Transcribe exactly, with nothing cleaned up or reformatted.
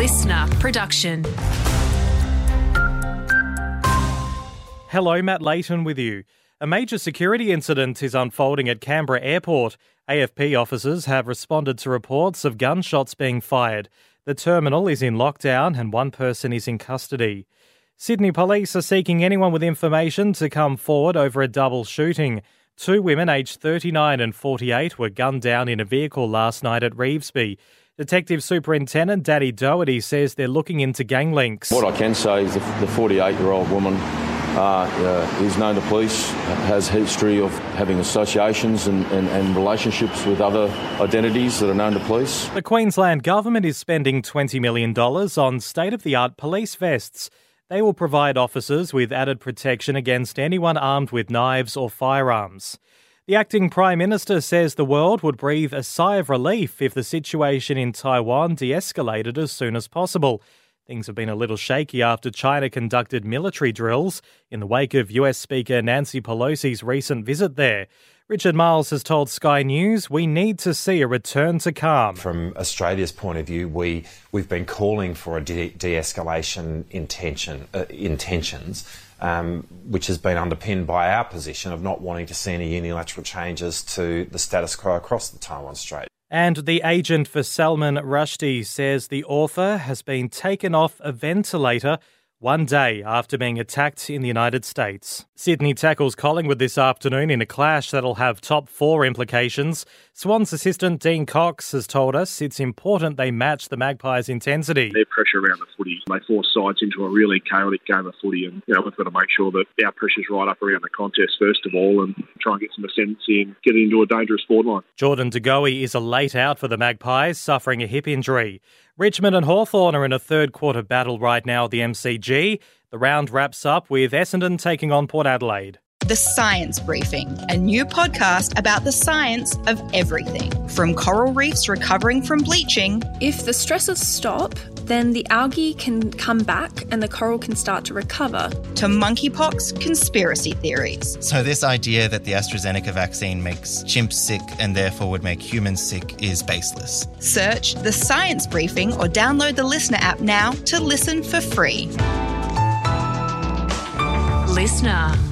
listener production. Hello, Matt Layton with you. A major security incident is unfolding at Canberra Airport. A F P officers have responded to reports of gunshots being fired. The terminal is in lockdown and one person is in custody. Sydney police are seeking anyone with information to come forward over a double shooting. Two women aged thirty-nine and forty-eight were gunned down in a vehicle last night at Revesby. Detective Superintendent Daddy Doherty says they're looking into gang links. What I can say is the forty-eight-year-old woman uh, uh, is known to police, has a history of having associations and, and, and relationships with other identities that are known to police. The Queensland Government is spending twenty million dollars on state-of-the-art police vests. They will provide officers with added protection against anyone armed with knives or firearms. The acting Prime Minister says the world would breathe a sigh of relief if the situation in Taiwan de-escalated as soon as possible. Things have been a little shaky after China conducted military drills in the wake of U S Speaker Nancy Pelosi's recent visit there. Richard Miles has told Sky News we need to see a return to calm. From Australia's point of view, we, we've been calling for a de- de-escalation intention, uh, intentions, um, which has been underpinned by our position of not wanting to see any unilateral changes to the status quo across the Taiwan Strait. And the agent for Salman Rushdie says the author has been taken off a ventilator one day after being attacked in the United States. Sydney tackles Collingwood this afternoon in a clash that'll have top four implications. Swans assistant Dean Cox has told us it's important they match the Magpies' intensity. Their pressure around the footy, they force sides into a really chaotic game of footy, and you know we've got to make sure that our pressure's right up around the contest first of all, and try and get some ascendancy and get it into a dangerous forward line. Jordan De Goey is a late out for the Magpies, suffering a hip injury. Richmond and Hawthorn are in a third quarter battle right now at the M C G. The round wraps up with Essendon taking on Port Adelaide. The Science Briefing, a new podcast about the science of everything. From coral reefs recovering from bleaching. If the stresses stop, then the algae can come back and the coral can start to recover. To monkeypox conspiracy theories. So this idea that the AstraZeneca vaccine makes chimps sick and therefore would make humans sick is baseless. Search The Science Briefing or download the Listener app now to listen for free. Listener.